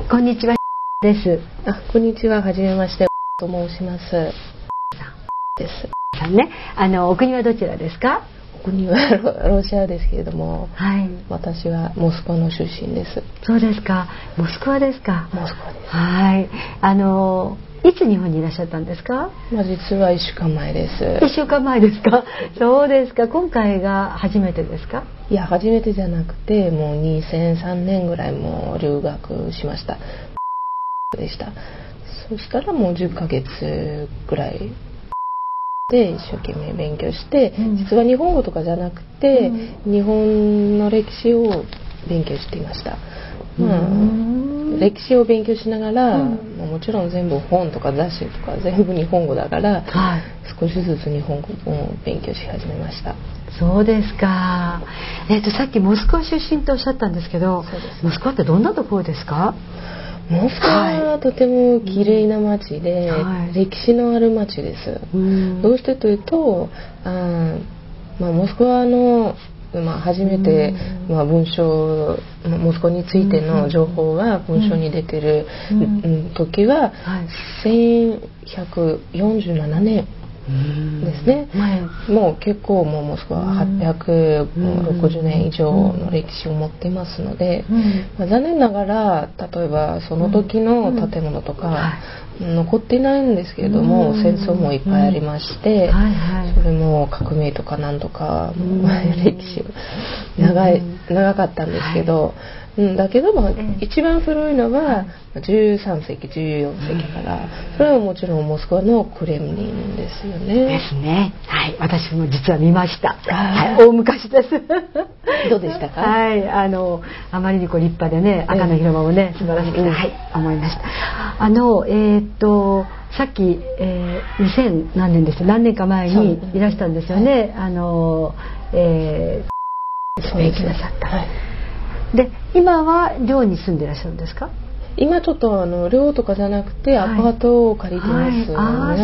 こんにちはです。 こんにちは、はじめましてと申しますですさんね、お国はどちらですか？ お国はロシアですけれども、 はい、 私はモスクワの出身です。 そうですか、モスクワですか。 モスクワです。 はい、いつ日本にいらっしゃったんですか？ 実は1週間前です。 1週間前ですか？そうですか。今回が初めてですか？ いや、初めてじゃなくて、もう2003年ぐらいも留学しましたでした。そしたらもう10ヶ月ぐらいで一生懸命勉強して、実は日本語とかじゃなくて、日本の歴史を勉強していました。歴史を勉強しながら、もちろん全部本とか雑誌とか全部日本語だから、少しずつ日本語を勉強し始めました。 そうですか。さっきモスクワ出身とおっしゃったんですけど、モスクワってどんなところですか？ モスクワはとても綺麗な街で、歴史のある街です。どうしてというと、モスクワの初めて、文章モスクワについての情報が文章に出てる、時は、1147年ですね。もう結構モスクワは860年以上の歴史を持っていますので、残念ながら例えばその時の建物とか残っていないんですけれども、戦争もいっぱいありまして、それも革命とかなんとか、歴史長かったんですけど、だけども一番古いのは13世紀14世紀から、それはもちろんモスクワのクレムリンですよね。 ですね。はい、私も実は見ました。大昔です。 どうでしたか？ はい、あまりに立派でね、赤の広場もね素晴らしくて、思いました。さっき、2000何年です、何年か前にいらしたんですよね。勉強なさった。で、今は寮に住んでいらっしゃるんですか？ 今ちょっと寮とかじゃなくてアパートを借りてます。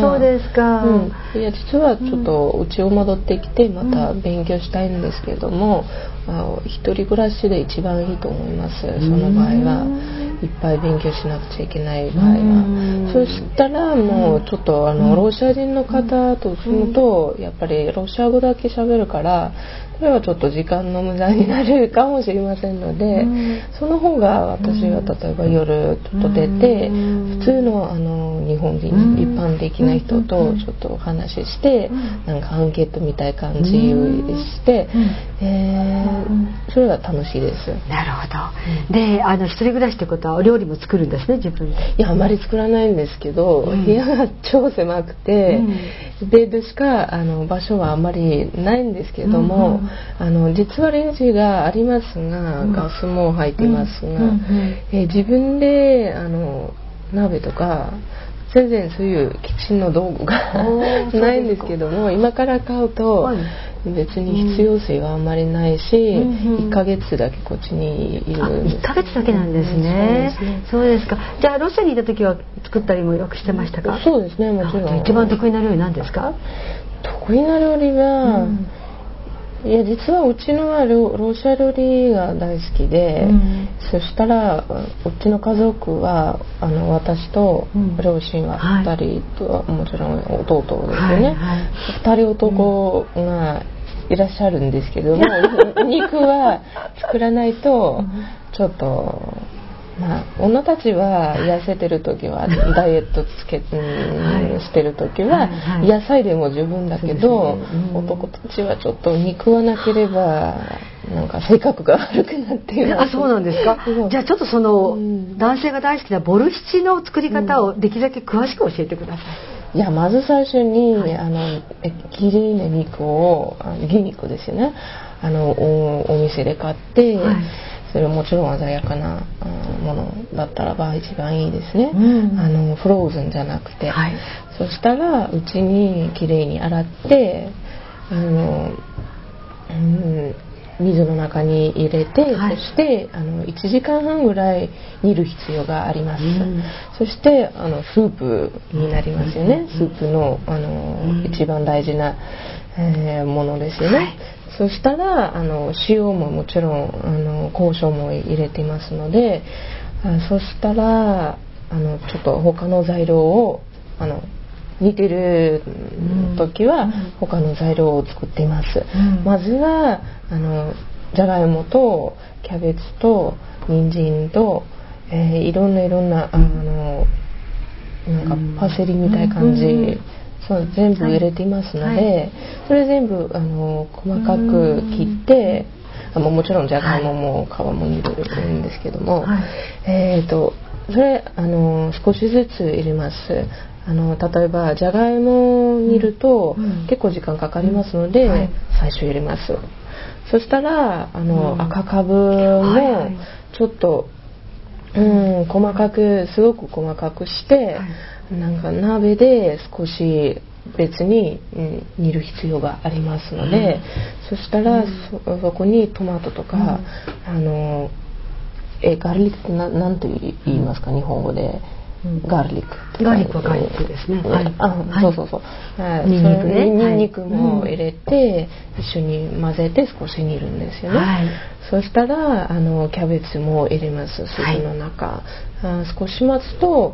そうですか。 いや、実はちょっと家を戻ってきてまた勉強したいんですけれども、一人暮らしで一番いいと思います。その場合はいっぱい勉強しなくちゃいけない場合は。そしたらもうちょっとロシア人の方と住むと、やっぱりロシア語だけ喋るから、それはちょっと時間の無駄になるかもしれませんので、その方が私は例えば夜ちょっと出て、普通の日本人、一般的な人とちょっとお話しして、なんかアンケートみたい感じして、それは楽しいです。 なるほど。で、一人暮らしってことはお料理も作るんですね、自分で。 いや、あまり作らないんですけど、部屋が超狭くて、ベッドしか場所はあまりないんですけれども、実はレンジがありますが、ガスも入っていますが、自分で鍋とか全然そういうキッチンの道具がないんですけども、今から買うと別に必要性はあんまりないし、1ヶ月だけこっちにいる。 1ヶ月だけなんですね。そうですか。じゃあロシアにいた時は作ったりもよくしてましたか？ そうですね、もちろん。 一番得意な料理何ですか？ 得意な料理は、いや、実はうちのはロシア料理が大好きで、そしたらうちの家族は私と両親は2人と、もちろん弟ですよね、2人男がいらっしゃるんですけども、肉は作らないとちょっと。女たちは痩せてる時はダイエットしてる時は野菜でも十分だけど、男たちはちょっと肉はなければなんか性格が悪くなっています。 そうなんですか。じゃあちょっとその、男性が大好きなボルシチの作り方をできるだけ詳しく教えてください。 いや、まず最初に、きれいな肉を牛肉ですよね、お店で買って、それはもちろん鮮やかなものだったらば一番いいですね、フローズンじゃなくて、そしたらうちにきれいに洗って、水の中に入れて、そして1時間半ぐらい煮る必要があります、そしてスープになりますよね、スープの一番大事な、ものですよね、そしたら塩ももちろん胡椒も入れていますので、 そしたらちょっと他の材料を似てる時は他の材料を作っています。まずはじゃがいもとキャベツと人参と、いろんななんかパセリみたいな感じ、そう全部入れていますので、それ全部細かく切って、もちろんじゃがいもも皮も入れるんですけども、それ少しずつ入れます。例えばじゃがいもを煮ると結構時間かかりますので、最初入れます。そしたら赤かぶもちょっと、細かくすごく細かくして、なんか鍋で少し別に、煮る必要がありますので、そしたら そこにトマトとか、ガーリックってなんと言いますか、日本語で。ガーリックはガーリックですね。 そうニンニクも入れて一緒に混ぜて少し煮るんですよね。そしたらキャベツも入れます。スープの中、少し待つと、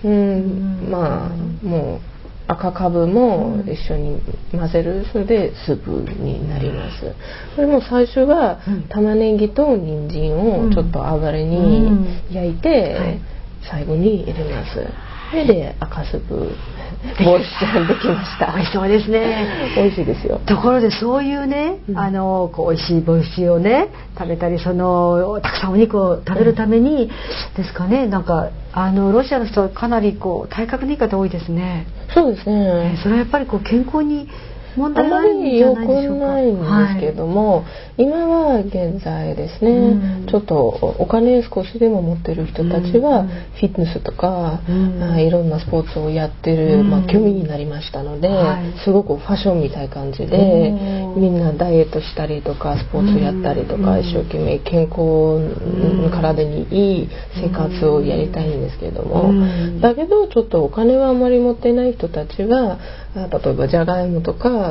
もう赤かぶも一緒に混ぜる。それでスープになります。それも最初は玉ねぎと人参をちょっと油に焼いて、最後に入れます。それで赤スープボイスできました。 美味しそうですね。 美味しいですよ。 ところでそういうね、美味しいボイスをね食べたり、たくさんお肉を食べるためにですかね、なんかロシアの人はかなり体格のいい方多いですね。 そうですね。 それはやっぱり健康に問題あまり良くないんですけども、今は現在ですね、ちょっとお金少しでも持ってる人たちはフィットネスとか、いろんなスポーツをやってる、興味になりましたので、すごくファッションみたいな感じで、みんなダイエットしたりとかスポーツやったりとか、一生懸命健康体にいい生活をやりたいんですけども、だけどちょっとお金はあまり持ってない人たちは、例えばじゃがいもとか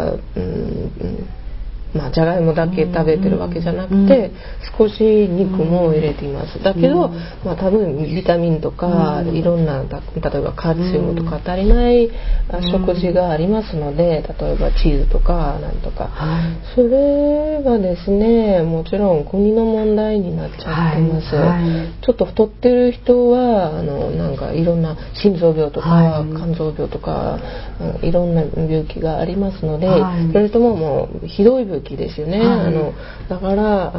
じゃがいもだけ食べてるわけじゃなくて、少し肉も入れています。だけど、多分ビタミンとか、いろんな例えばカルシウムとか足りない食事がありますので、例えばチーズとかなんとか、それはですね、もちろん国の問題になっちゃってます。ちょっと太ってる人はなんかいろんな心臓病とか、肝臓病とか、いろんな病気がありますので、それとももうひどい病気ですよね。だから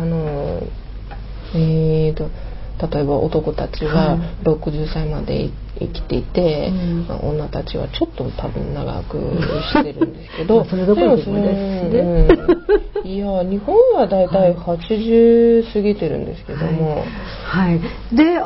例えば男たちは60歳まで生きていて、女たちはちょっと多分長くしてるんですけど、 それどころですね。 いや日本はだいたい80過ぎてるんですけども、 で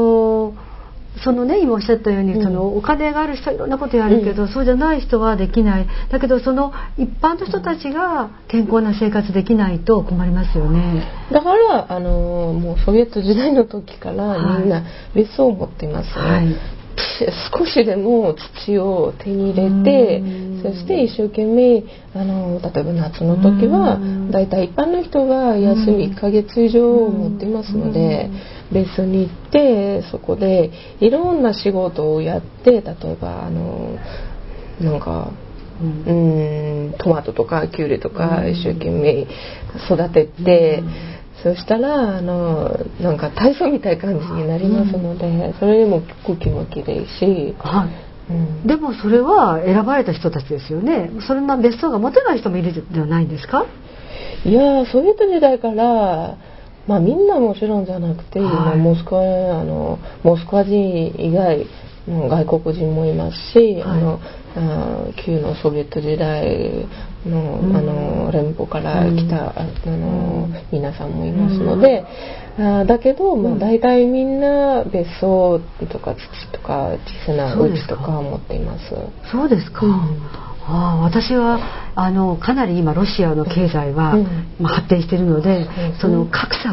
今おっしゃったように、お金がある人はいろんなことやるけど、そうじゃない人はできない。だけど一般の人たちが健康な生活できないと困りますよね。 だからもうソビエト時代の時からみんな別荘を持っています。少しでも土を手に入れて、そして一生懸命例えば夏の時はだいたい一般の人は休み1ヶ月以上持っていますので、別荘に行ってそこでいろんな仕事をやって、例えばなんかトマトとかキュウリとか一生懸命育てて、そしたらなんか体操みたいな感じになりますので、それでも空気もきれいし、 でもそれは選ばれた人たちですよね。そんな別荘が持てない人もいるんじゃないんですか？ いやソビエト時代からみんなもちろんじゃなくて、モスクワ人以外の外国人もいますし、旧のソビエト時代の連邦から来た皆さんもいますので、だけど大体みんな別荘とか土とか小さな家とか持っています。 そうですか。私はかなり今ロシアの経済は発展しているので、その格差が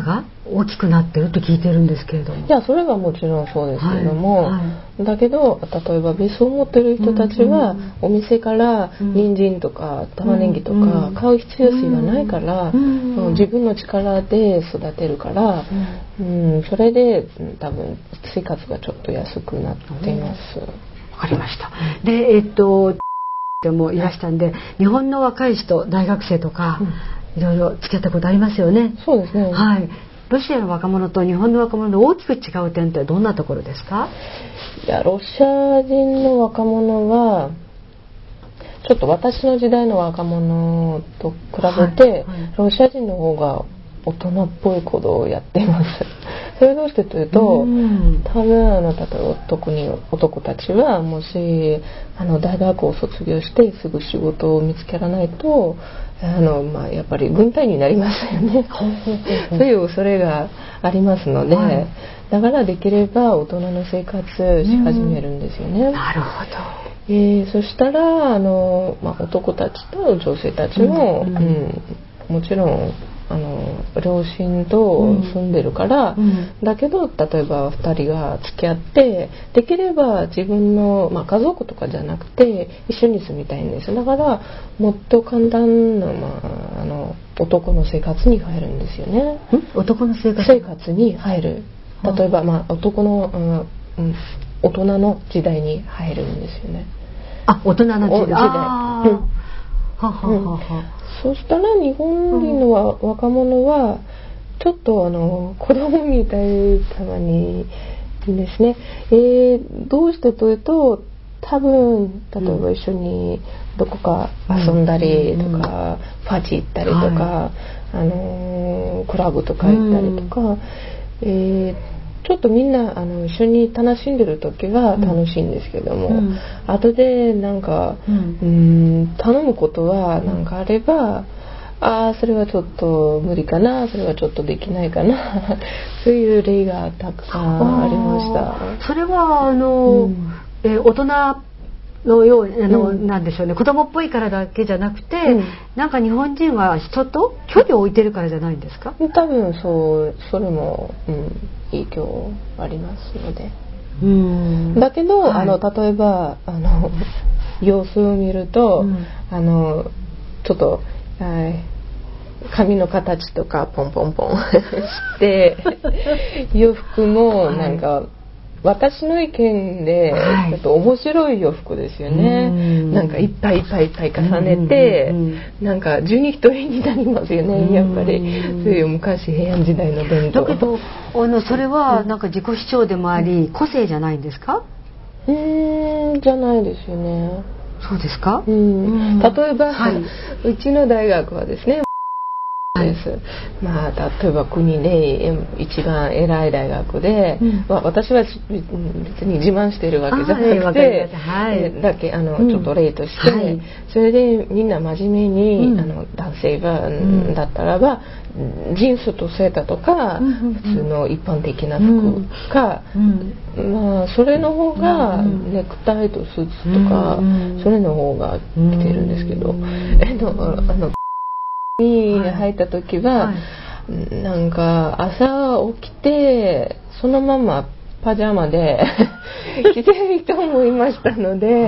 大きくなってると聞いてるんですけれども。 いや、それはもちろんそうですけども、 はいはい、 だけど例えば別荘を持ってる人たちは、お店から人参とか玉ねぎとか買う必要性はないから、自分の力で育てるから、それで多分生活がちょっと安くなっています。 わかりました。ででもいらしたんで、日本の若い人、大学生とか、いろいろ付き合ったことありますよね。 そうですね。 はい。ロシアの若者と日本の若者の大きく違う点ってどんなところですか？ いや、ロシア人の若者はちょっと私の時代の若者と比べて、ロシア人の方が大人っぽいことをやっています。それはどうしてというと、多分例えば特に男たちはもし大学を卒業してすぐ仕事を見つけらないとやっぱり軍隊になりますよね。そういう恐れがありますので、だからできれば大人の生活し始めるんですよね。 なるほど。 そしたら男たちと女性たちも、もちろん両親と住んでるから、だけど例えば2人が付き合ってできれば自分の、家族とかじゃなくて一緒に住みたいんです。だからもっと簡単な、男の生活に入るんですよね。 男の生活に入る。例えば、男の、大人の時代に入るんですよね。 大人の時代。 そしたら日本人の若者はちょっと子供みたいたまにですね。どうしてというと、多分例えば一緒にどこか遊んだりとか、パーティー行ったりとか、クラブとか行ったりとか、ちょっとみんな一緒に楽しんでる時は楽しいんですけども、後でなんか、頼むことはなんかあれば、それはちょっと無理かな、それはちょっとできないかなそういう例がたくさんありました。 それは大人のようなんでしょうね、子供っぽいからだけじゃなくて、なんか日本人は人と距離を置いてるからじゃないんですか？ 多分それも、影響ありますので。だけど、例えば様子を見ると、ちょっと髪の形とかポンポンポンして洋服もなんか、私の意見でちょっと面白い洋服ですよね。なんかいっぱい重ねて、なんか十二人になりますよね。やっぱりそういう昔平安時代の伝統。 だけどそれはなんか自己主張でもあり、個性じゃないんですか？ じゃないですよね。 そうですか？ 例えば、うちの大学はですね、です。例えば国で一番偉い大学で、私は別に自慢しているわけじゃなくて、だけちょっと例として、それでみんな真面目に、男性だったらばジーンズとセーターとか、普通の一般的な服か、それの方がネクタイとスーツとか、それの方が着てるんですけど、に入った時は、なんか朝起きてそのままパジャマで着てる人もいましたので、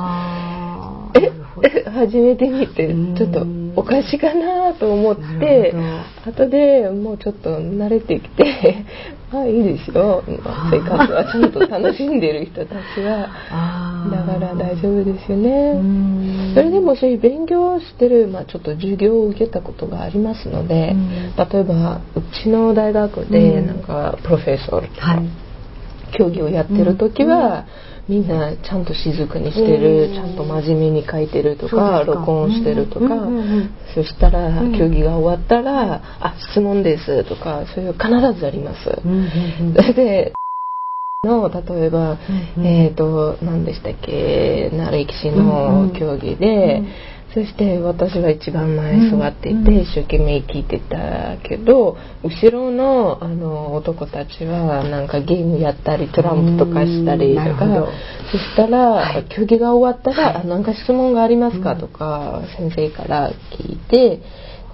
初めて見てちょっとおかしいかなと思って、後でもうちょっと慣れてきていいですよ、生活はちゃんと楽しんでる人たちはだから大丈夫ですよね。それでもそういう勉強してる、ちょっと授業を受けたことがありますので、例えばうちの大学でなんかプロフェッサーとか競技をやってる時は、みんなちゃんと静かにしてる、ちゃんと真面目に書いてるとか、録音してるとか、そしたら競技が終わったら、質問ですとか、そういう必ずあります。で例えば、何でしたっけ、歴史の競技で、そして私は一番前座っていて、一生懸命聞いてたけど、後ろの男たちはなんかゲームやったりトランプとかしたりとか、そしたら、競技が終わったら、なんか質問がありますかとか先生から聞いて、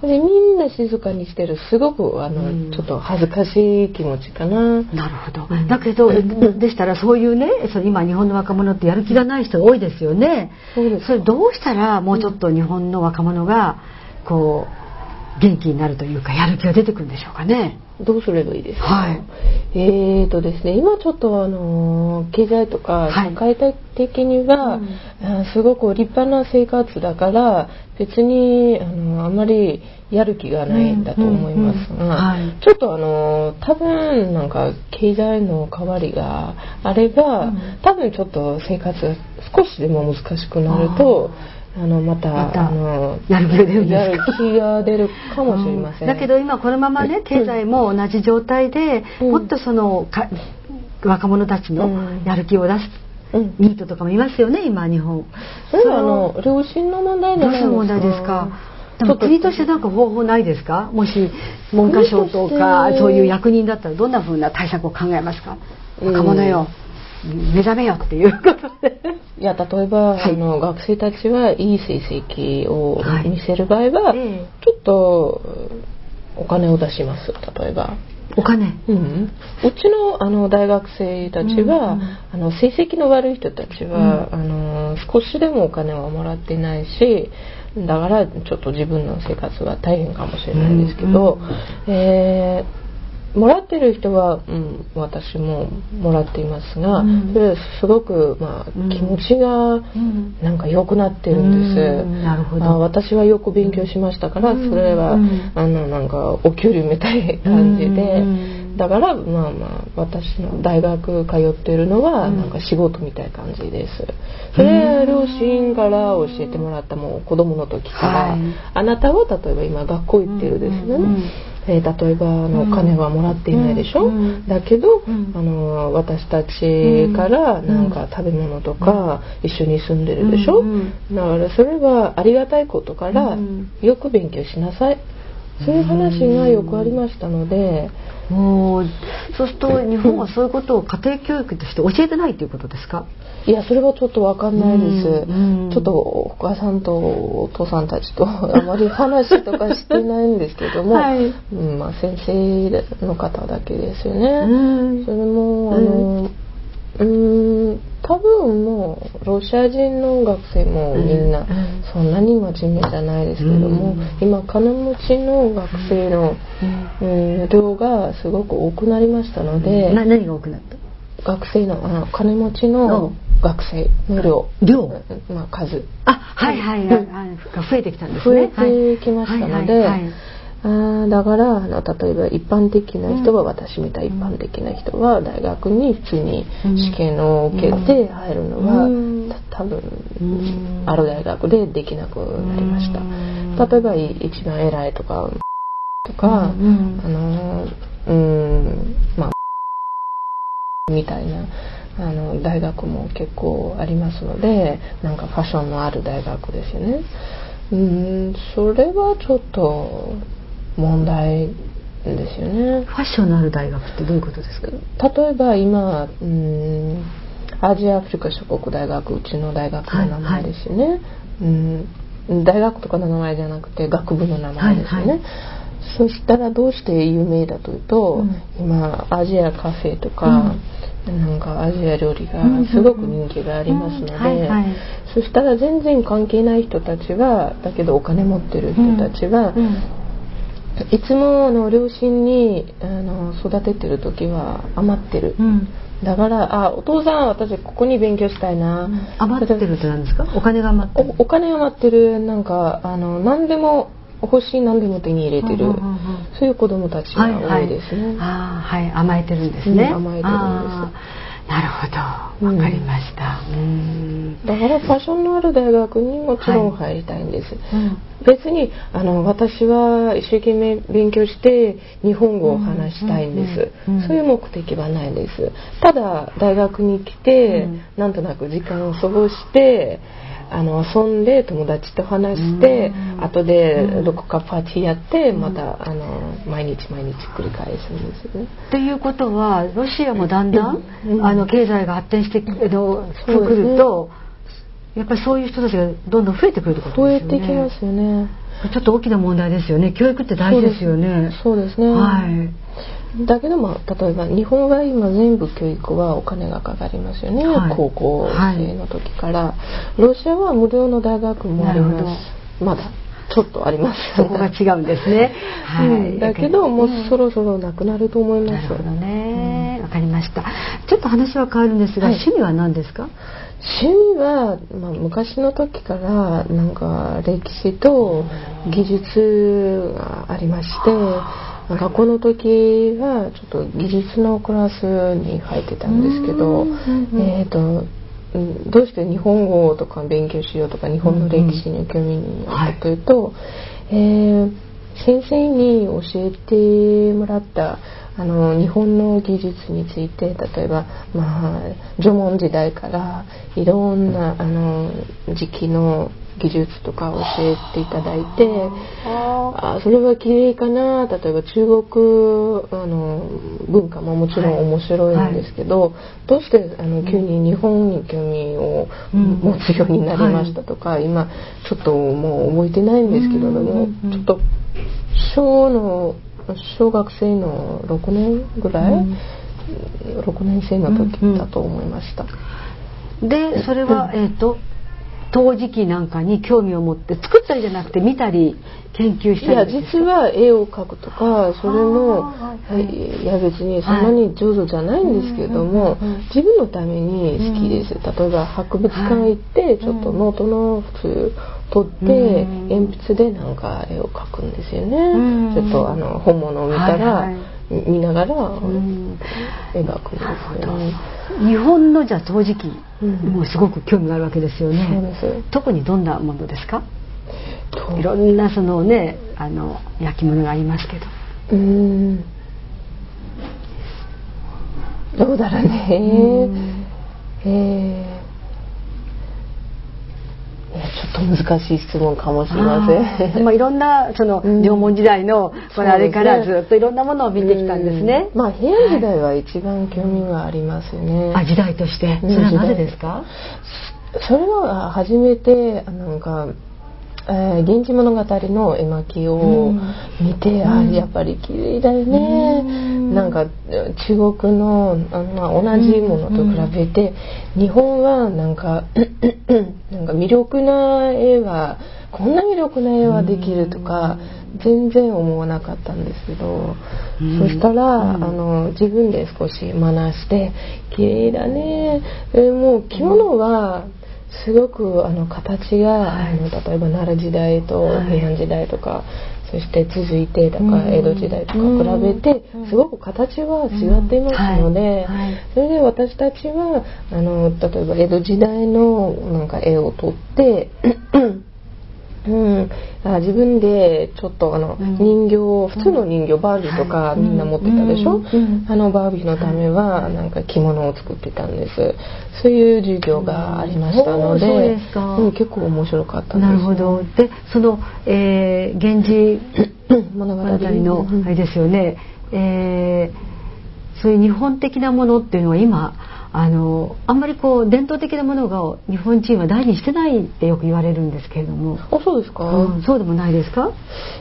でみんな静かにしてる。すごくちょっと恥ずかしい気持ちかな。 なるほど。だけどでしたらそういうね、今日本の若者ってやる気がない人が多いですよね。 そうです。 それどうしたらもうちょっと日本の若者がこう元気になるというか、やる気が出てくるんでしょうかね。 どうすればいいですか。 はい。 ですね、今ちょっと経済とか社会的には、すごく立派な生活だから別にあまりやる気がないんだと思いますが、ちょっと多分なんか経済の変わりがあれば、多分ちょっと生活が少しでも難しくなるとまたやる気が出るんですか。 やる気が出るかもしれません。 だけど今このままね、経済も同じ状態で、もっと若者たちのやる気を出すニートとかもいますよね、今日本。 それは良心の問題じゃないですか。 問題ですか。でも国としてなんか方法ないですか。もし文科省とかそういう役人だったらどんな風な対策を考えますか。若者よ、目覚めよっていうことで。 いや、例えば、学生たちはいい成績を見せる場合は、ちょっとお金を出します。例えばお金、 うちの大学生たちは、成績の悪い人たちは、少しでもお金はもらっていないし、だからちょっと自分の生活は大変かもしれないですけど、もらってる人は、私ももらっていますが、それはすごく、気持ちがなんか良くなってるんです。 なるほど。 私はよく勉強しましたから、それは、なんかお給料みたいな感じで、だから私の大学通ってるのはなんか仕事みたいな感じです。それ両親から教えてもらったもう子供の時から、あなたは例えば今学校行ってるですよね。例えばお金はもらっていないでしょ、だけど、私たちからなんか食べ物とか一緒に住んでるでしょ、だからそれはありがたいことから、よく勉強しなさい、そういう話がよくありましたので、 そうすると日本はそういうことを家庭教育として教えてないということですか。 いや、それはちょっと分かんないです。ちょっとお母さんとお父さんたちとあまり話とかしてないんですけども、先生の方だけですよね。それも多分もうロシア人の学生もみんなそんなに真面目じゃないですけども、今金持ちの学生の、量がすごく多くなりましたので。 何が多くなった。学生の金持ちの学生の量、数、 増えてきたんですね。 増えてきましたので、だから例えば一般的な人は、私みたい一般的な人は大学に普通に試験を受けて入るのは、多分ある大学でできなくなりました。例えば一番偉いとかみたいな大学も結構ありますので、なんかファッションのある大学ですよね。それはちょっと問題ですよね。 ファッションのある大学ってどういうことですか。 例えば今アジアアフリカ諸国大学、うちの大学の名前ですよね。大学とかの名前じゃなくて学部の名前ですよね。そしたらどうして有名だというと、今アジアカフェとか、なんかアジア料理がすごく人気がありますので、そしたら全然関係ない人たちは、だけどお金持ってる人たちは、いつも両親に育ててる時は余ってる、だからお父さん私ここに勉強したいな、 余ってるって何ですか。お金が余ってる。 お金が余ってる、なんか何でも欲しい、何でも手に入れてる、そういう子供たちが多いですね。 甘えてるんですね。 甘えてるんです。 なるほど、わかりました。 だからファッションのある大学にもちろん入りたいんです。別に私は一生懸命勉強して日本語を話したいんです。そういう目的はないです。ただ大学に来て、なんとなく時間を過ごして遊んで友達と話して、後でどこかパーティーやって、また毎日繰り返すんですよね。 ということはロシアもだんだん経済が発展してくると、 やっぱりそういう人たちがどんどん増えてくるってことですよね。 増えてきますよね。 ちょっと大きな問題ですよね。教育って大事ですよね。 そうですね。 はい。 だけど例えば日本は今全部教育はお金がかかりますよね、はい、高校生の時から、はい、ロシアは無料の大学もあります。まだちょっとあります。 そこが違うんですね。 はい、だけどもうそろそろなくなると思います。 なるほどね。わかりました。ちょっと話は変わるんですが、はい、趣味は何ですか？ 趣味は、昔の時からなんか歴史と技術がありまして、学校の時はちょっと技術のクラスに入ってたんですけど、どうして日本語とか勉強しようとか日本の歴史に興味にあったというと、先生に教えてもらった日本の技術について、例えば、縄文時代からいろんな時期の技術とか教えていただいて、それは綺麗かな。例えば中国文化ももちろん面白いんですけど、どうして急に日本に興味を持つようになりましたとか、今ちょっともう覚えてないんですけれども、ちょっと小学生の6年ぐらい、6年生の時だと思いました。 でそれは陶磁器なんかに興味を持って作ったりじゃなくて見たり研究したりですか？ 実は絵を描くとかそれも別にそんなに上手じゃないんですけれども、自分のために好きです。例えば博物館行ってちょっとノートの普通取って鉛筆でなんか絵を描くんですよね。ちょっと本物を見たら、見ながら描くんですよね。 日本のじゃあ陶磁器もすごく興味があるわけですよね。 そうです。 特にどんなものですか？いろんなそのね焼き物がありますけど。 どうだろうね。ちょっと難しい質問かもしれません。 いろんなその縄文時代のあれからずっといろんなものを見てきたんですね。 平安時代は一番興味がありますよね。 時代として。それはなぜですか？ それは初めてなんか源氏物語の絵巻を見て、やっぱり綺麗だよね。なんか中国の同じものと比べて、日本はなんか魅力な絵はこんな魅力な絵はできるとか全然思わなかったんですけど、そしたら自分で少し学して綺麗だね。もう着物はすごく形が、例えば奈良時代と平安時代とか、そして続いてだから江戸時代とか比べてすごく形は違っていますので、それで私たちは例えば江戸時代のなんか絵を撮って自分でちょっと人形、普通の人形バービーとかみんな持ってたでしょ。バービーのためはなんか着物を作ってたんです。そういう授業がありましたので、結構面白かったんです。 なるほど。でその源氏物語のあれですよね。そういう日本的なものっていうのは今あんまり伝統的なものが日本人は大事にしてないってよく言われるんですけれども。 そうですか？ そうでもないですか？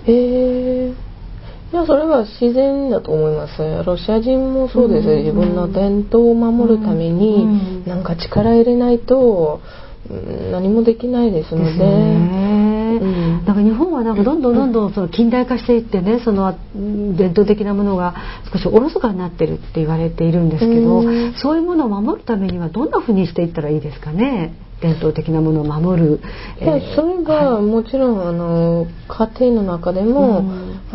いやそれは自然だと思います。ロシア人もそうです。自分の伝統を守るためになんか力入れないと何もできないですので。 だから日本はなんかどんどんその近代化していってね、その伝統的なものが少しおろそかになってるって言われているんですけど、そういうものを守るためにはどんなふうにしていったらいいですかね？伝統的なものを守る。 それがもちろん家庭の中でも、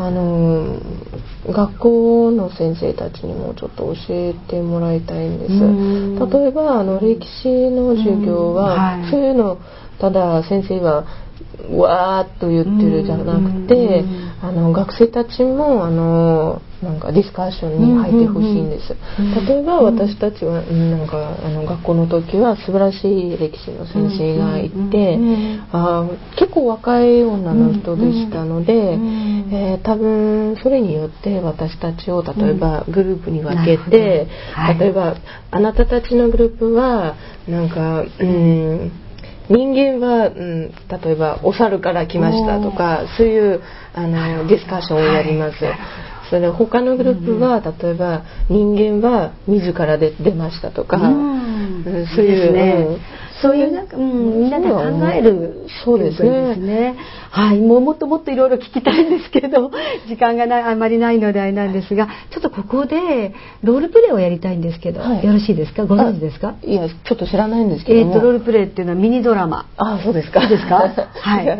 学校の先生たちにもちょっと教えてもらいたいんです。例えば歴史の授業は、そういうのただ先生はわーっと言ってるじゃなくて、学生たちもなんかディスカッションに入ってほしいんです。例えば私たちはなんか学校の時は素晴らしい歴史の先生がいて、結構若い女の人でしたので、多分それによって私たちを例えばグループに分けて、例えばあなたたちのグループはなんか人間は、例えばお猿から来ましたとか、そういうディスカッションをやります。それ他のグループは、例えば人間は自ら出ましたとか、そういうね、 そういうなんか、みんなで考える、 そうですね。 はい、もっといろいろ聞きたいんですけど、時間があまりないのであれなんですが、ちょっとここでロールプレイをやりたいんですけど、よろしいですか？ご存知ですか？ いや、ちょっと知らないんですけども。 ロールプレイっていうのはミニドラマ。 あ、そうですか。 いいですか？はい。 で、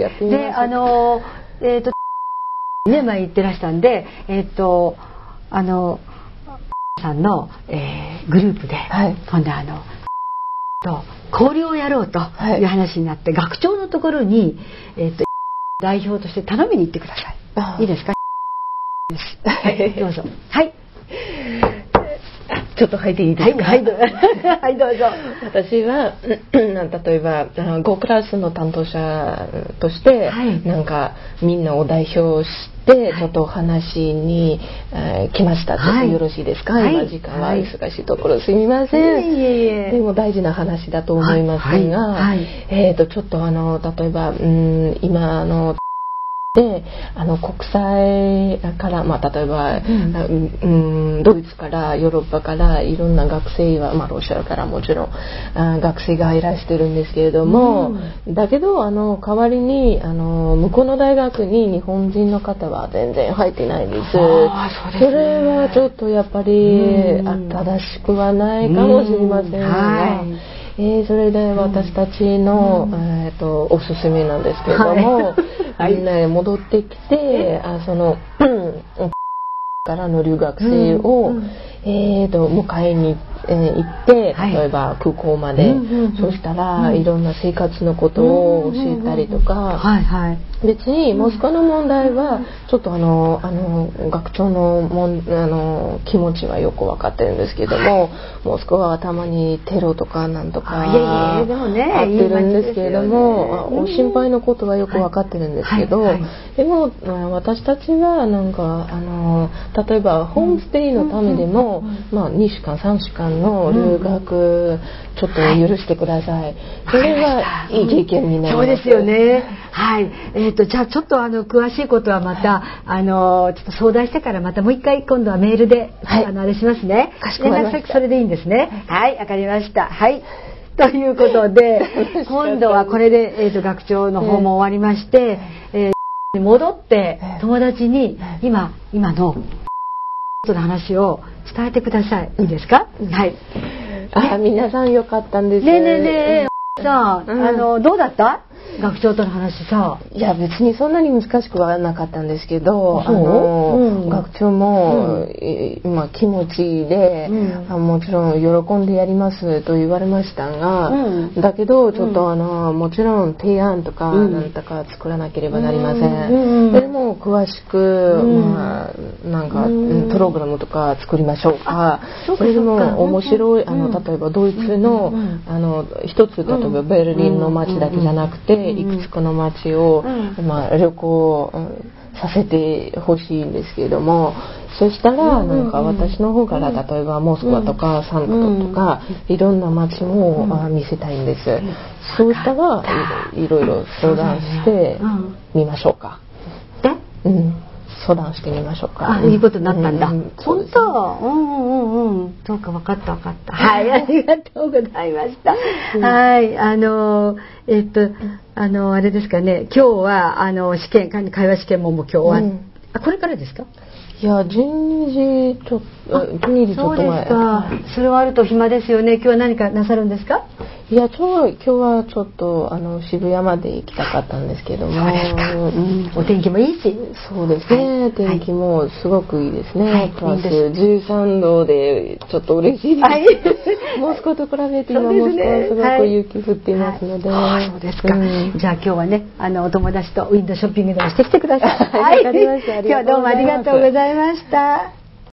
前言ってらしたんで、さんの、グループで、今度交流をやろうという話になって、学長のところに、代表として頼みに行ってください。いいですか？どうぞ。はい。 ちょっと入っていいですか？ はい、どうぞ。 私は例えば5クラスの担当者として、なんかみんなを代表してちょっとお話に来ました。よろしいですか？今時間は忙しいところすみません。でも大事な話だと思いますが、ちょっと例えば今ので国際から、例えば、ドイツからヨーロッパからいろんな学生は、ロシアからもちろん学生がいらしてるんですけれども、だけど代わりに向こうの大学に日本人の方は全然入ってないです。それはちょっとやっぱり正しくはないかもしれませんが。それで私たちの、おすすめなんですけれども、みんなで戻ってきて、からの留学生を、迎えに行って、例えば空港まで、そしたらいろんな生活のことを教えたりとか、別にモスクワの問題はちょっと学長の気持ちはよく分かってるんですけども、モスクワはたまにテロとかなんとかあってるんですけれども、お心配のことはよく分かってるんですけど、でも私たちはなんか例えばホームステイのためでも、2週間3週間の留学ちょっと許してください。それはいい経験になります。 そうですよね。はい。じゃあちょっと詳しいことはまたちょっと相談してからまたもう一回今度はメールであれしますね。連絡先それでいいんですね。はい、わかりました。はい。ということで今度はこれで学長の方も終わりまして、戻って友達に今の話を伝えてください。いいですか？はい。 皆さんよかったんです。 ねえさあ、どうだった？学長との話さ。 いや別にそんなに難しくはなかったんですけど、学長も、気持ちで、もちろん喜んでやりますと言われましたが、だけどちょっともちろん提案とかなんとか作らなければなりません。でも詳しく、なんかプログラムとか作りましょうか。それでも面白い例えばドイツの一つ、例えばベルリンの街だけじゃなくて、いくつかの街を、旅行させてほしいんですけれども、そしたらなんか私の方から例えばモスクワとかサンクトとかいろんな街を見せたいんです。そうしたらいろいろ相談してみましょうか。相談してみましょうか。 いいことになったんだ。本当。そうか、分かった。はい、ありがとうございました。はい、あれですかね。今日は試験、会話試験も今日終わっこれからですか？ いや、12時ちょっと前。 そうですか。それはあると暇ですよね。今日は何かなさるんですか？ いや、今日はちょっと渋谷まで行きたかったんですけども。 そうですか。お天気もいいし。 そうですね。天気もすごくいいですね。プラス13度でちょっと嬉しいです。モスクワと比べて今モスクワはすごく雪降っていますので。 そうですか。じゃあ今日はね、お友達とウィンドウショッピングでもしてきてください。 わかりました。 今日はどうもありがとうございました。